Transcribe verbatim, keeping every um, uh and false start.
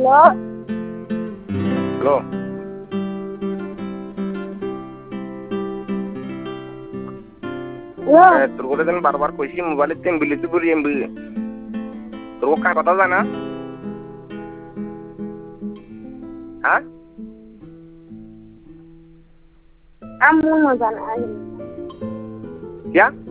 hello hello তোর করে then বারবার কইছি মোবাইলের তেম বিলিতে করি এমবি তোর কার কথা জানা হ্যাঁ আম্মু না জানা क्या